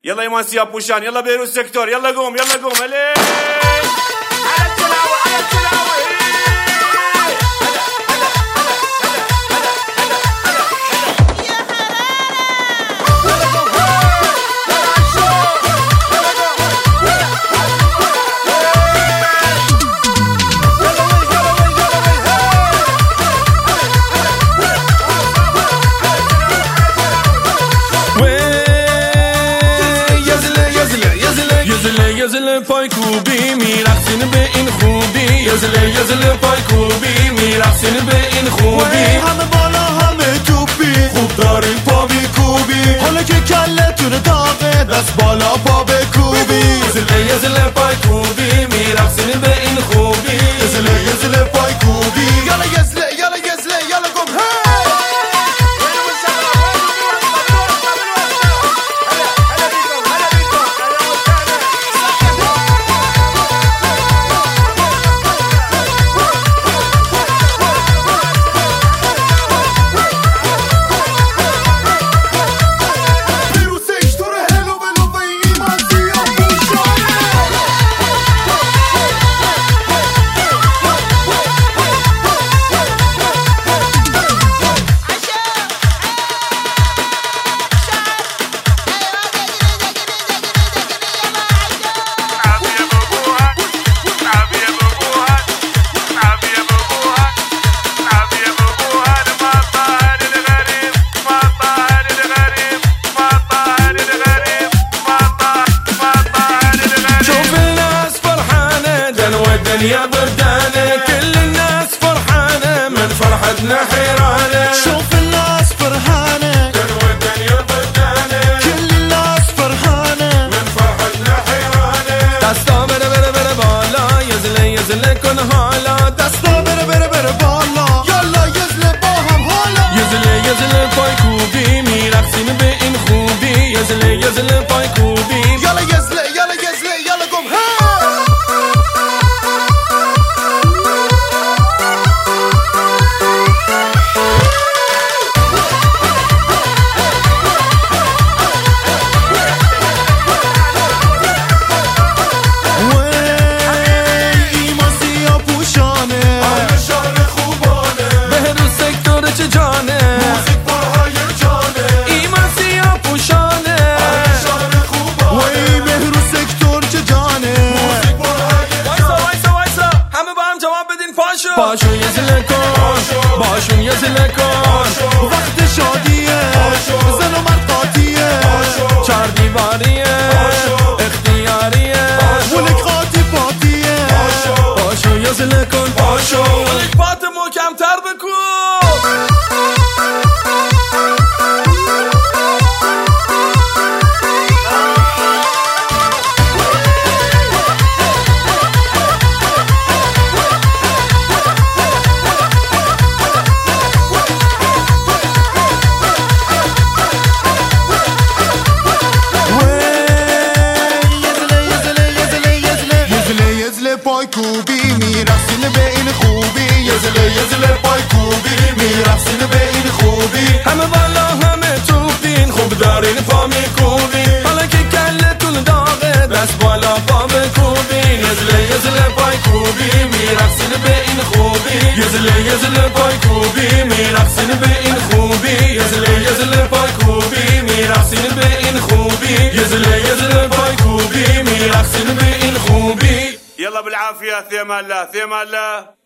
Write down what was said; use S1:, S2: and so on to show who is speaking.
S1: يلا يا مانسي يا بوشان، يلا بيروت سيكتور، يلا قوم يلا قوم. على التلاوة على التلاوة.
S2: یزل پای کوبی میرقصین به این خوبی، یزل پای کوبی میرقصین به این خوبی.
S3: همه بالا همه توپی، خوب دارین پا میکوبی، حالا که کلتون داغه دست بالا پا بکوبی.
S2: یزل پای کوبی میرقصین به این خوبی،
S3: یزل پای کوبی. یالا یزله یالا یزله یالا گم
S2: يا بردانة، كل الناس فرحانة من فرحتنا حيرانة.
S3: شوف الناس فرحانة
S2: دنوى الدنيا بردانة،
S3: كل الناس فرحانة
S2: من فرحتنا حيرانة. دستا بره بره بره بالا، يزله كن حالا.
S3: دستا بره بره بره بالا، يلا يزله با هم حالا.
S2: يزله پای کوبی میرقصین به این خوبی، يزله پای کوبی.
S3: يلا يزله يلا يزله يلا قم
S2: پاشو یزله کن، باشون یزله کن.
S3: وقت شادیه، زن و مرد قاطیه،
S2: چار دیواریه، اختیاریه،
S3: ولک قاطی پاتیه.
S2: پاشو یزله کن، پاشو ولک پات محکم تر بکن.
S3: پای کوبی میرقصین به این خوبی، یزله پای کوبی میرقصین به این خوبی.
S2: همه بالا همه توپین، خوب دارین پا میکوبین، حالا که کلتون داغه دست بالا پا بکوبین. یزله پای کوبی میرقصین به این خوبی، یزله پای کوبی میرقصین به این خوبی. یزله پای کوبی میرقصین به این خوبی، یزله پای کوبی میرقصین به این خوبی.
S1: يلا بالعافية، ثيما الله ثيما الله.